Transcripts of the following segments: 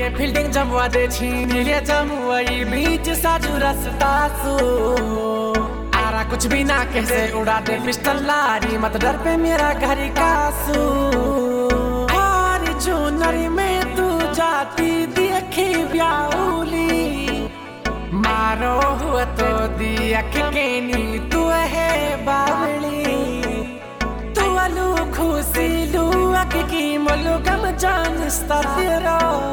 आइए फील्डिंग जमुआ दे छीन ले जमुआई बीच साजू रस्ता सो आरा कुछ भी ना कैसे उड़ा दे पिस्टल लारी मत डर पे मेरा घर का सू और जो नरी में तू जाती देखी ब्याउली मारो हुआ तो दिया के नी तू है बावली तू अलू खुशी लू की मोलू गम जान तेरा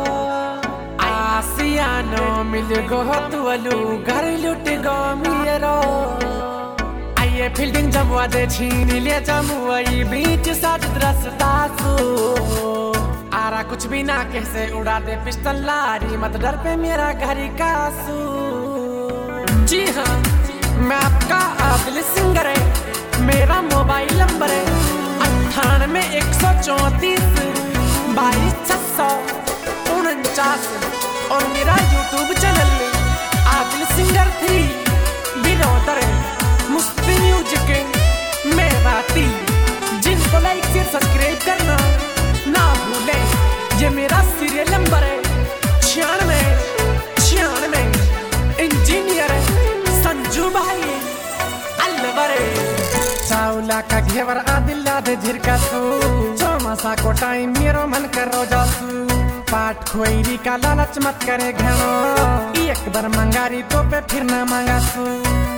आसियानो मिल गो तू अलू घर लुट गो मेरो आइए फील्डिंग जमुआ दे छीन ले जमुआई बीच साज रस्ता सो आरा कुछ भी ना कैसे उड़ा दे पिस्टल लारी मत डर पे मेरा घर का सू। जी हाँ मैं आपका आदिल सिंगर है मेरा मोबाइल नंबर है 98 134 22 649 और मेरा यूट्यूब चैनल आदिल सिंगर 3 बिनोदर मुस्ती म्यूजिक में बाती जिनको लाइक शेयर सब्सक्राइब करना ना भूले। ये मेरा सीरियल नंबर है 96 इंजीनियर संजू भाई अलवरे चावला का घेवर आदिल्ला दे झिरका सू चौमासा को टाइम मेरो मन कर रोजा सू पाठ खोईरी का लालच मत करे घनो एक बार मंगारी तो पे फिर ना मांगा सू।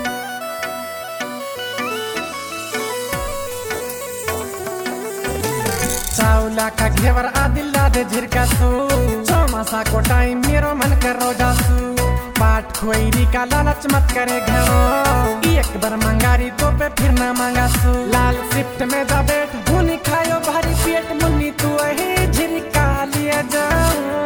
चावला का घेवर आदिल्ला दे झिरका सू चौमासा को टाइम मेरो मन कर रोजा सू पाठ खोईरी का लालच मत करे घनो एक बार मंगारी तो पे फिर ना मांगा सू। लाल शिफ्ट में जा बैठ भूनी खायो भारी पेट मुन्नी तू है झिरका लिए जाऊं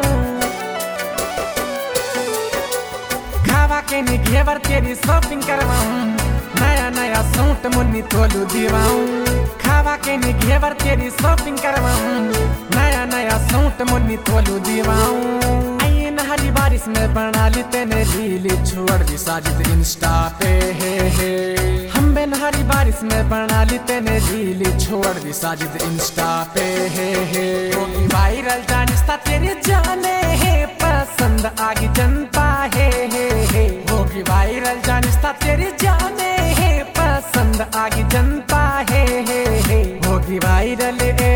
खावा के नी घेवर तेरी शॉपिंग करवाऊं नया नया सूट मुन्नी तोलू दीवाऊं खावा के नी घेवर तेरी शॉपिंग करवाऊं नया नया सूट मुन्नी तोलू दीवाऊं हरी बारिश में बना ली तेने रील छोड़ दी साजिद इंस्टा पे हे हम बेन हरी बारिश में बना ली तेने रील छोड़ दी साजिद इंस्टा पे हे होगी वायरल जानिस्ता तेरे जाने है पसंद आगी जनता है होगी वायरल जानिस्ता तेरे जाने है पसंद आगी जनता है होगी वायरल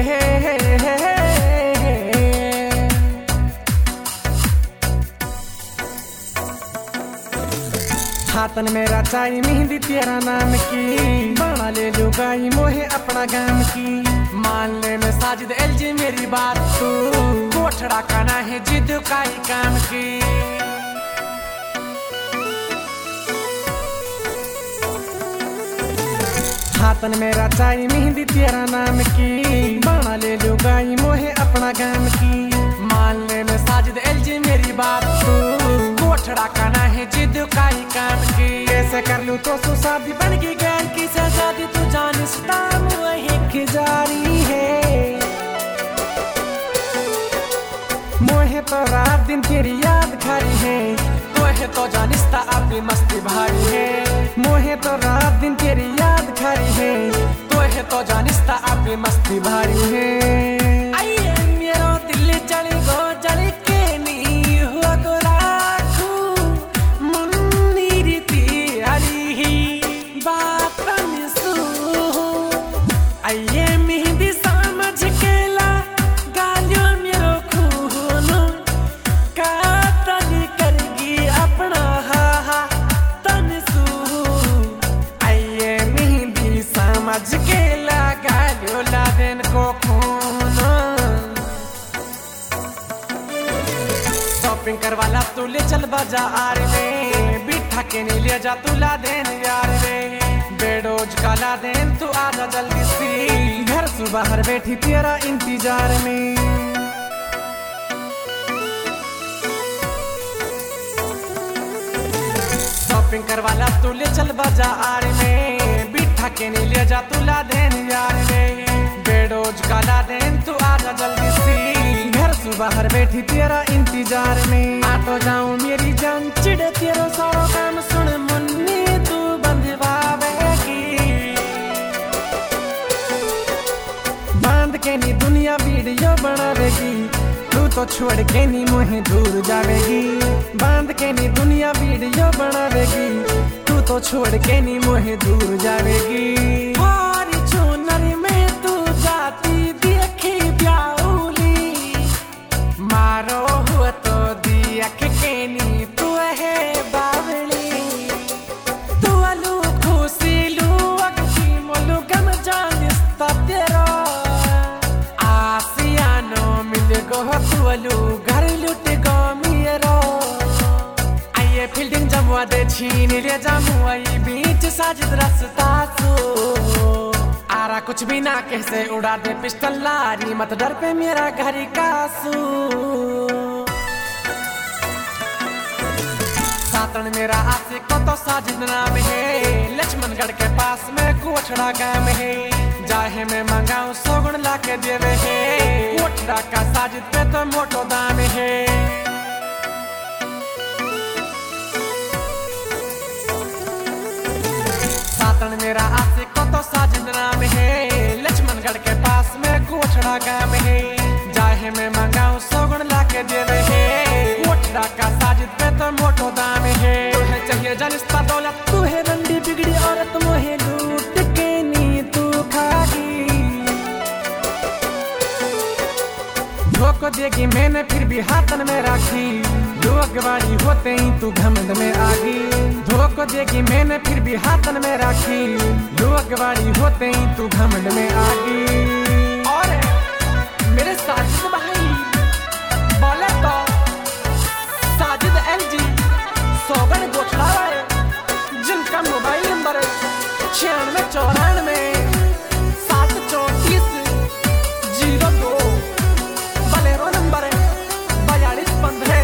हाथन मेरा चाई मेहंदी तेरा नाम की बना ले लुगाई मोहे अपना गाम की मान ले मैं साजिद एलजी मेरी बात तू कोठड़ा काना है जिद काई काम की हाथन मेरा चाई मेहंदी तेरा नाम की बना ले लुगाई मोहे अपना गाम की मान ले मैं साजिद एलजी मेरी बात तू कोठड़ा काना है जिद काई काम की कैसे कर लूं तो शादी बन गई गैर की शादी तू जानिस्ता वही की जारी है मोहे तो रात दिन तेरी याद खारी है तोहे तो जानिस्ता अपनी मस्ती भारी है मोहे तो रात दिन तेरी याद खारी है तोहे तो जानिस्ता अपनी मस्ती भारी है आइए मेरो दिल चली गो जली के नी हुआ को राखू मुन्नी रीति हरी बातन सू आइए मेहंदी समझ के ला गालियों मेरो खून कातल करगी अपना हा तन सू आइए मेहंदी समझ के ला गालियों ला दिन को खून शॉपिंग करवाला तू ले चल बाजार में बिठा के नहीं ले जा तू ला देन यार रे बेडोज का ला देन तू आजा जल्दी सी घर से बाहर बैठी तेरा इंतजार में शॉपिंग करवाला तू ले चल बाजार में बिठा के नहीं ले जा तू ला देन यार रे बेडोज का ला देन तू आजा जल्दी सी घर से बाहर बैठी तेरा इंतजार में आ तो जाऊं मेरी जान चिड़े तेरा सारा काम सुन मुन्नी तू बंधवावेगी बांध के नी दुनिया वीडियो बनावेगी तू तो छोड़ के नी मुहे दूर जावेगी, बांध के नी दुनिया वीडियो बनावेगी। तू तो छोड़ के नी मुहे दूर जावेगी। और चुनरी में तू जाती देखी ब्याउली, मारो हुआ तो दियख के नी तू है बावली। तू अलू खुशी लू अगती मोलू गम जानिस्ता तेरा, आसियानो मिल गो तू अलू घर लुट गो मेरा। आइए फील्डिंग जमुआ दे छीन ले जमुआ बीच साजिद रास्ता सो, आरा कुछ भी ना कैसे उड़ा दे पिस्टल लारी, मत डर पे मेरा घर का सू। सातन मेरा आशिक को तो साजिद नाम है, लक्ष्मणगढ़ के पास में कोठड़ा गांव है। जाहे मैं मंगाऊं सोगुण ला के देवे है, कोठड़ा का साजिद पे तो मोटो दाम है। सातन मेरा आशिक को तो साजिद नाम है, लक्ष्मणगढ़ के पास में कोठड़ा गांव है। जाहे मैं मंगाऊं सोगुण ला के देवे है, कोठड़ा का साजिद पे तो मोटो दाम है। तुहे चाहिए जानिस्ता दौलत, तू है रंडी बिगड़ी औरत, मोहे लूट के नी तू खागी। धोखो देगी मैंने फिर भी हाथन में राखी, लोग बाड़ी होते ही तू घमंड में आगी। धोखो देगी मैंने फिर भी हाथन में राखी, लोग बाड़ी होते ही तू घमंड में आगी। और मेरे साजिद भाई बोले तो साजिद एलजी सोगन गोठड़ा वाले, जिनका मोबाइल नंबर 9694 734 02, बलेरो नंबर 4215।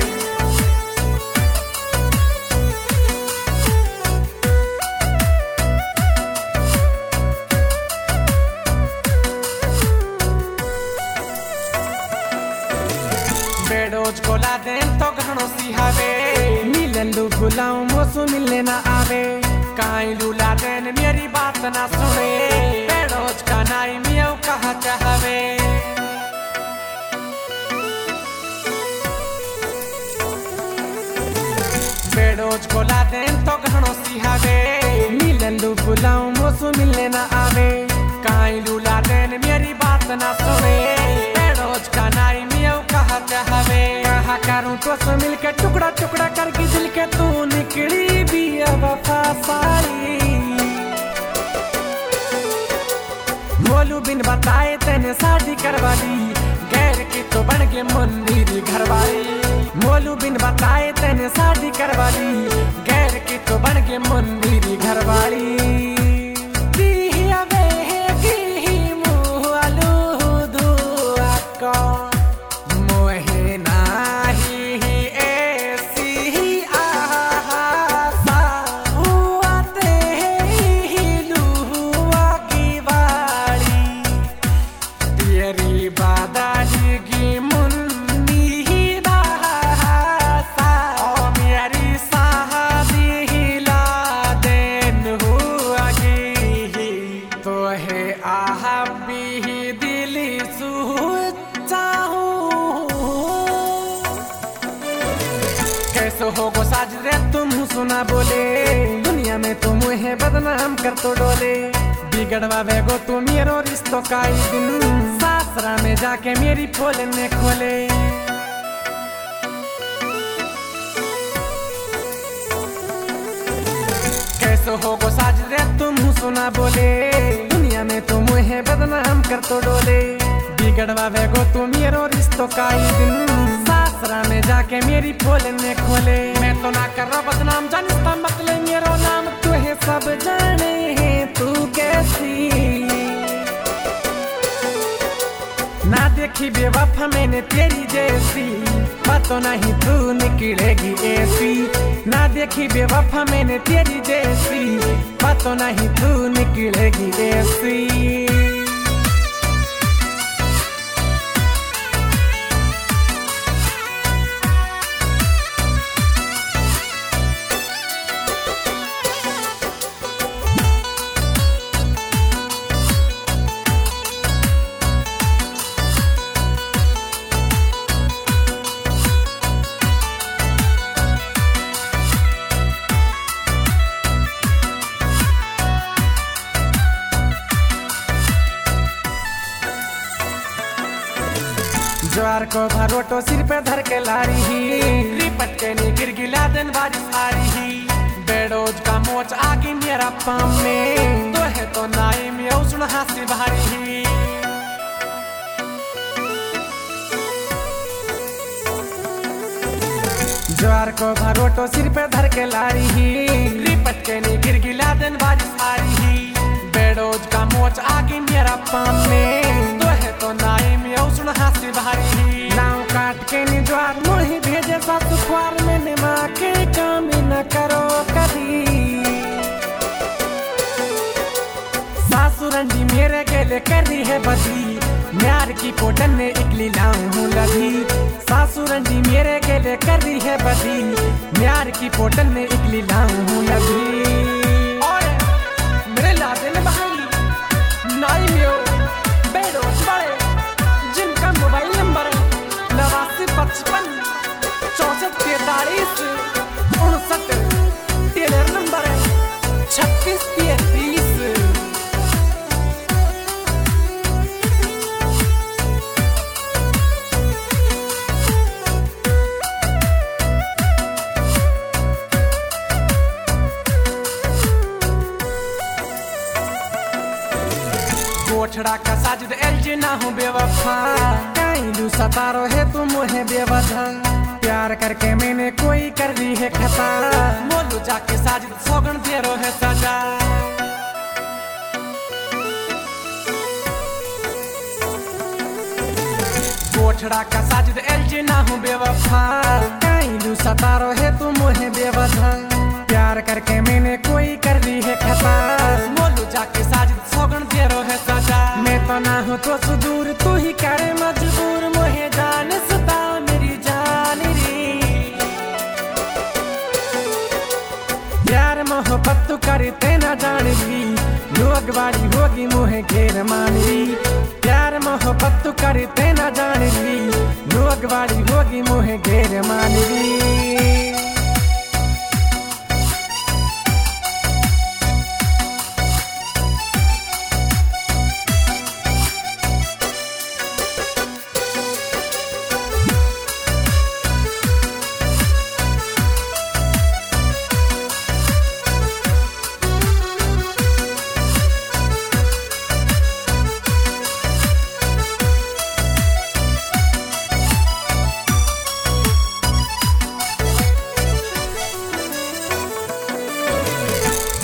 बेडोज कोला देन तो घणो सिहावे, मिललू बुलाऊं मोसू मिलने ना आवे। काई लूला देन मेरी बात ना सुने, बेडोज का नाई मियाऊ कहा चाहवे। बेडोज कोला देन तो घणो सिहावे, मिललू बुलाऊं मोसू मिलने ना आवे। काई लूला देन मेरी बात ना सुने, बेडोज का नाई मियाऊ कहा चाहवे। कहा करूं तो सो मिलके टुकड़ा टुकड़ा करके दिल के तू निकली भी अब फासाई। मोलू बिन बताए तेने शादी करवा ली, गैर की तो बन के मंदिर घरवाली। मोलू बिन बताए तेने शादी करवा ली, गैर की तो बन के मंदिर घरवाली। कैसे हो गो साजिद रे तुम सुना बोले, दुनिया में तुम है बदनाम कर तो डोले। बिगड़वा वेगो तू मेरो रिश्तों का ही दिन, सासरा में जाके मेरी पोल ने खोले। कैसे हो गो साजिद रे तुम सुना बोले, दुनिया में तुम है बदनाम कर तो डोले। बिगड़वा वेगो तू मेरो रिश्तों का ही दिन, सासरा में जाके मेरी पोल ने खोले। मैं तो ना कर रहा बदनाम जानिस्ता मतलब मेरो नाम, तू है सब जाने है तू कैसी। ना देखी बेवफा मैंने तेरी जैसी, पता नहीं तू निकलेगी ऐसी। ना देखी बेवफा मैंने तेरी जैसी, पता नहीं तू निकलेगी ऐसी। ज्वार को भरोटो सिर पे धर के लारी ही रिपट के नी गिर गिला दिन बारिश आ रही ही बेडोज का मोच आगे मेरा पाम में तो है तो नाई में उसने हाथी भारी ही ज्वार को भरोटो सिर पे धर के लारी ही रिपट के नी गिर गिला दिन बारिश आ रही ही बेडोज का मोच आगे मेरा पाम में तो है तो नाई में उसने हाथी भारी ही नाव काट के नी ज्वार मोही भेजे सासु ख्वार में निमा के काम न करो कभी सासु रंडी मेरे गेले कर रही है बदी म्यार की पोटन ने इकली लाऊं हूँ लगी सासु रंडी मेरे गेले कर रही है बदी म्यार की पोटन ने इकली लाऊं हूँ लगी और मेरे लादेन भाई नाई मियो बेडोज बड़े जिनका mobile number 8955 6443 59 tailor number 3633 Gothda का साजिद एलजी ना हूँ बेवफा काइलू सतारो है तुम है बेवजह प्यार करके मैंने कोई कर दी है खता मोलू जाके साजिद सौगन दे रो है सजा गोठड़ा का साजिद एलजी ना हूँ बेवफा काइलू सतारो है तुम है बेवजह प्यार करके मैंने कोई कर दी है खता मोलू जाके साजिद सौगन दे रो है सजा मैं तो ना हूँ तो सुदूर तू ही करे मजबूर मोहे जान सता मेरी जान री प्यार मोहब्बत तू करते ना जान ली लोग बाड़ी होगी मोहे घेर मान ली प्यार मोहब्बत तू करते ना जान ली लोग बाड़ी होगी मोहे घेर मान ली